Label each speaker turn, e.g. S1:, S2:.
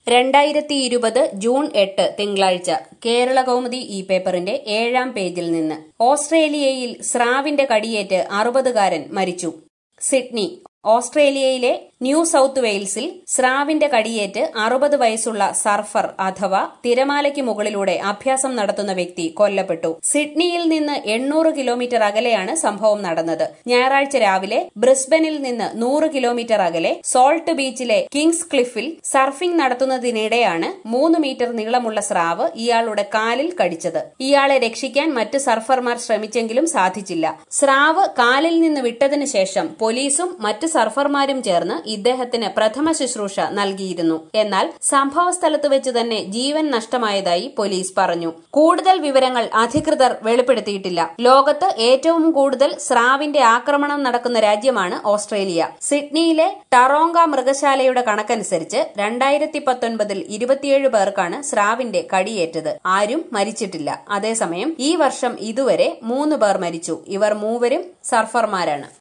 S1: 2020 June 8 തിങ്കളാഴ്ച കേരളകൗമുദി ഈ പേപ്പറിന്റെ 7-ാം പേജിൽ നിന്ന് ഓസ്ട്രേലിയയിൽ സ്രാവിന്റെ കടിയേറ്റ് 60-കാരൻ മരിച്ചു. സിഡ്നി. ഓസ്ട്രേലിയയിലെ ന്യൂ സൌത്ത് വെയിൽസിൽ സ്രാവിന്റെ കടിയേറ്റ് 60 വയസ്സുള്ള സർഫർ അഥവാ തിരമാലയ്ക്ക് മുകളിലൂടെ അഭ്യാസം നടത്തുന്ന വ്യക്തി കൊല്ലപ്പെട്ടു. സിഡ്നിയിൽ നിന്ന് 800 കിലോമീറ്റർ അകലെയാണ് സംഭവം നടന്നത്. ഞായറാഴ്ച രാവിലെ ബ്രിസ്ബനിൽ നിന്ന് 100 കിലോമീറ്റർ അകലെ സോൾട്ട് ബീച്ചിലെ കിങ്സ് ക്ലിഫിൽ സർഫിംഗ് നടത്തുന്നതിനിടെയാണ് 3 മീറ്റർ നീളമുള്ള സ്രാവ് ഇയാളുടെ കാലിൽ കടിച്ചത്. ഇയാളെ രക്ഷിക്കാൻ മറ്റ് സർഫർമാർ ശ്രമിച്ചെങ്കിലും സാധിച്ചില്ല. സ്രാവ് കാലിൽ നിന്ന് വിട്ടതിനു ശേഷം പോലീസും മറ്റ് സർഫർമാരും ചേർന്ന് ഇദ്ദേഹത്തിന് പ്രഥമ ശുശ്രൂഷ നൽകിയിരുന്നു. എന്നാൽ സംഭവസ്ഥലത്ത് വെച്ച് തന്നെ ജീവൻ നഷ്ടമായതായി പോലീസ് പറഞ്ഞു. കൂടുതൽ വിവരങ്ങൾ അധികൃതർ വെളിപ്പെടുത്തിയിട്ടില്ല. ലോകത്ത് ഏറ്റവും കൂടുതൽ സ്രാവിന്റെ ആക്രമണം നടക്കുന്ന രാജ്യമാണ് ഓസ്ട്രേലിയ. സിഡ്നിയിലെ ടറോങ്ക മൃഗശാലയുടെ കണക്കനുസരിച്ച് 2019 27 പേർക്കാണ് സ്രാവിന്റെ കടിയേറ്റത്. ആരും മരിച്ചിട്ടില്ല. അതേസമയം ഈ വർഷം ഇതുവരെ 3 പേർ മരിച്ചു. ഇവർ മൂവരും സർഫർമാരാണ്.